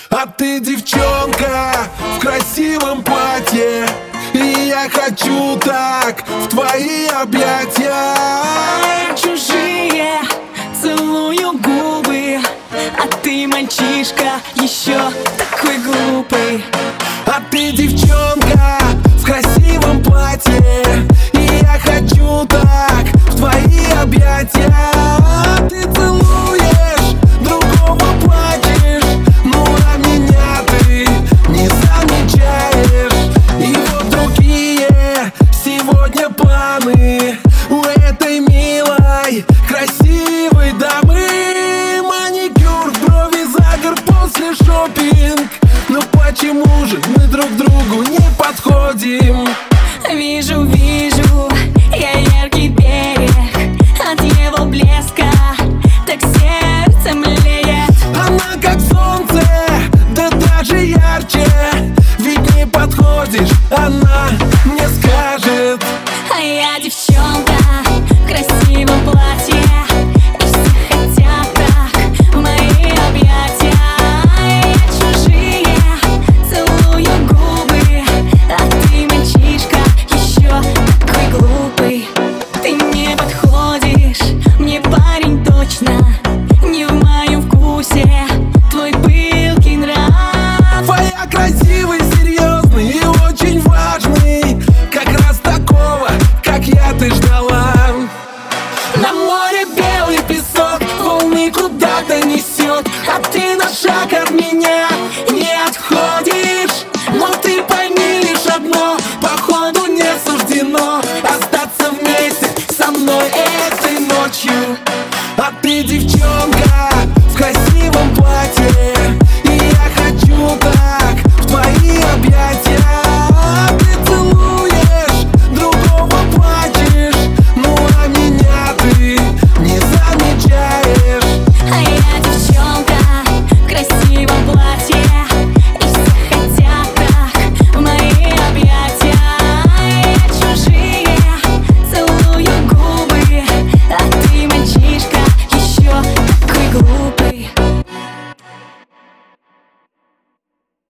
А ты девчонка в красивом платье, и я хочу так в твои объятия. Чужие целую губы, а ты мальчишка еще такой глупый. А ты девчонка в красивом платье, и я хочу так в твои объятия. Ты целуешь, другого плачешь, ну а меня ты не замечаешь. И вот другие сегодня планы у этой милой, красивой дамы. Маникюр, брови, загар после шопинг. Но почему же мы друг другу не подходим? Вижу, вижу, я яркий берег, от его блеска так сердце млеет. Она как солнце, да даже ярче. Ведь не подходишь, она мне скажет. А я девчонка в красивом платье, и все хотят так в мои объятия. Я чужие целую губы, а ты мальчишка еще такой глупый. Ты не подходишь мне, парень, точно не в моем вкусе твой пылкий нрав. Твоя красивый, серьезный и очень важный, как раз такого, как я, ты ждала. На море белый песок, волны куда-то несет, а ты на шаг от меня не отходишь. Но ты пойми лишь одно, походу не суждено остаться вместе со мной этой ночью. А ты девчонка